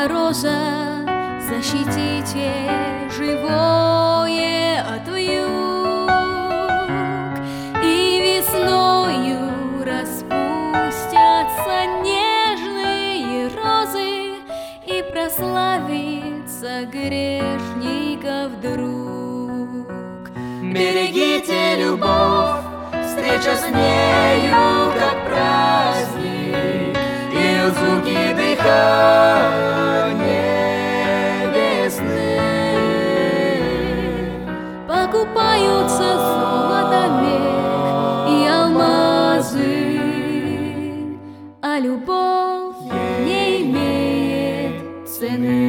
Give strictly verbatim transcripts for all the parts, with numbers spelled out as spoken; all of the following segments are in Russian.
Алая роза, защитите живое от вьюг, и весною распустятся нежные розы, и прославится грешников друг. Берегите любовь, встреча с нею как праздник, ее звуки дыхания весны. Покупаются золото, мех и алмазы, а любовь не имеет цены.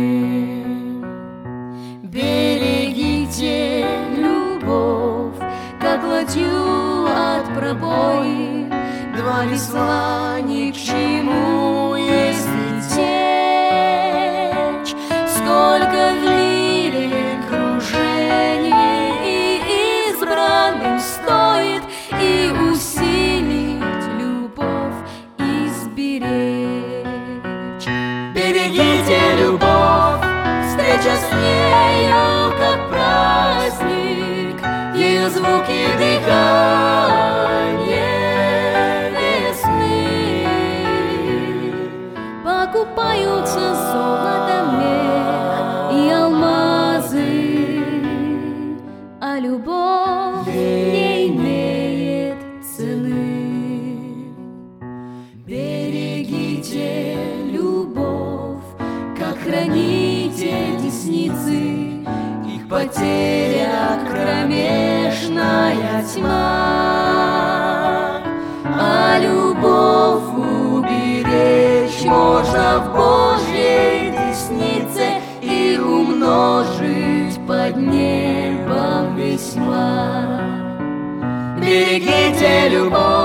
Берегите любовь, как ладью от пробоин, два весла ни к чему, если течь. Сколько в мире кружений, и избранным стоит и усилить любовь и сберечь. Берегите любовь, встреча с нею как праздник, ее звуки дыхания весны. Покупаются золото, мех и алмазы, а любовь не имеет цены. Берегите любовь, как храните десницы, их потеря кромешная тьма, а любовь уберечь можно в Божьей деснице и умножить под небом весьма. Берегите любовь,